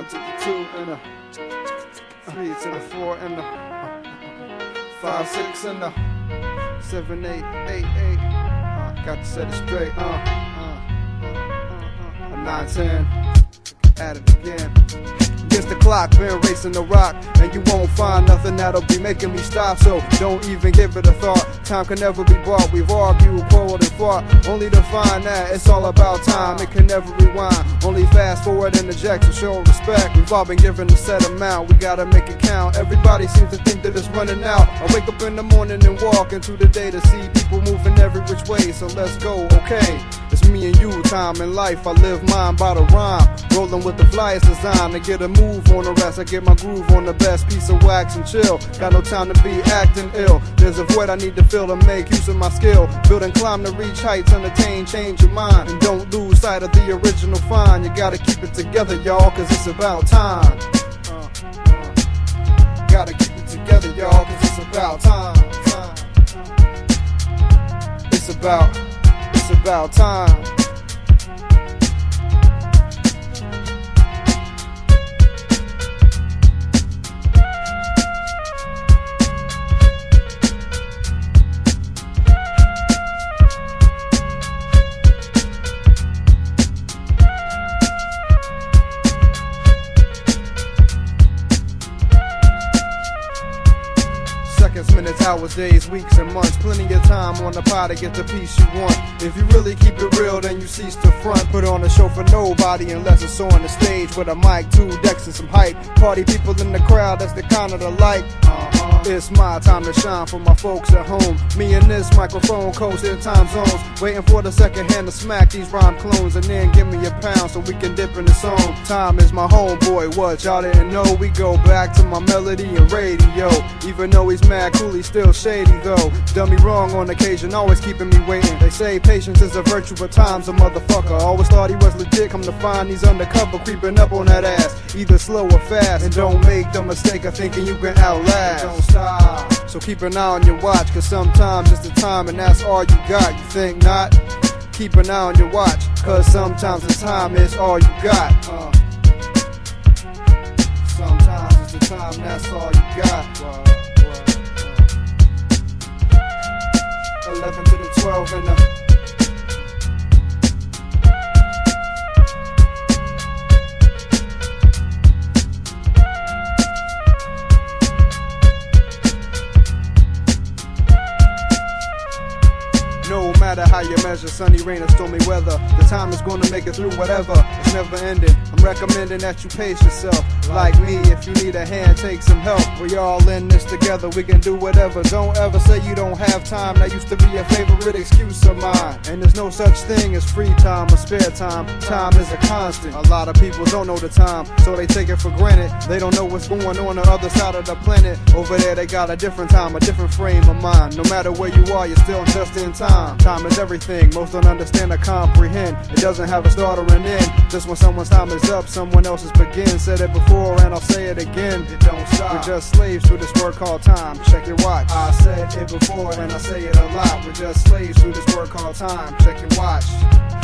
1 to the 2 and a 3 to the 4 and a 5, 6 and a 7, 8, 8, 8. Got to set it straight. 9, 10. At it again. Against the clock, been racing the rock, and you won't find nothing that'll be making me stop. So don't even give it a thought. Time can never be bought. We've argued, quarreled, and fought, only to find that it's all about time. It can never rewind. Only fast forward and eject to show respect. We've all been given a set amount. We gotta make it count. Everybody seems to think that it's running out. I wake up in the morning and walk into the day to see people moving every which way. So let's go, okay? It's me and you, time in life. I live mine by the rhyme. Rolling with the flyest design to get a move on the rest. I get my groove on the best piece of wax and chill. Got no time to be acting ill. There's a void I need to fill to make use of my skill. Build and climb to reach heights, unattain, change your mind. And don't lose sight of the original find. You gotta keep it together, y'all, cause it's about time. Gotta keep it together, y'all, cause it's about time. It's about time. Minutes, hours, days, weeks, and months. Plenty of time on the pie to get the piece you want. If you really keep it real, then you cease to front. Put on a show for nobody unless it's on the stage with a mic, 2 decks, and some hype. Party people in the crowd, that's the kind of the like. It's my time to shine for my folks at home. Me and this microphone coasting time zones, waiting for the second hand to smack these rhyme clones, and then give me a pound so we can dip in the song. Time is my homeboy, what y'all didn't know? We go back to my melody and radio. Even though he's mad cool, he's still shady though. Done me wrong on occasion, always keeping me waiting. They say patience is a virtue, but time's a motherfucker. Always thought he was legit, come to find he's undercover, creeping up on that ass, either slow or fast. And don't make the mistake of thinking you can outlast. Don't stop. So keep an eye on your watch, cause sometimes it's the time and that's all you got. You think not? Keep an eye on your watch, cause sometimes the time is all you got. Sometimes it's the time, that's all you got. 11 to the 12 and the no matter how you measure, sunny, rain, or stormy weather, the time is gonna make it through whatever. It's never ending. I'm recommending that you pace yourself. Like me, if you need a hand, take some help. We all in this together, we can do whatever. Don't ever say you don't have time. That used to be a favorite excuse of mine. And there's no such thing as free time or spare time. Time is a constant. A lot of people don't know the time, so they take it for granted. They don't know what's going on the other side of the planet. Over there they got a different time, a different frame of mind. No matter where you are, you're still just in time. Time is everything, most don't understand or comprehend. It doesn't have a start or an end. Just when someone's time is up, someone else's begins. Said it before and I'll say it again. It don't stop. We're just slaves to this word called time. Check your watch. I said it before and I say it a lot. We're just slaves to this word called time. Check your watch.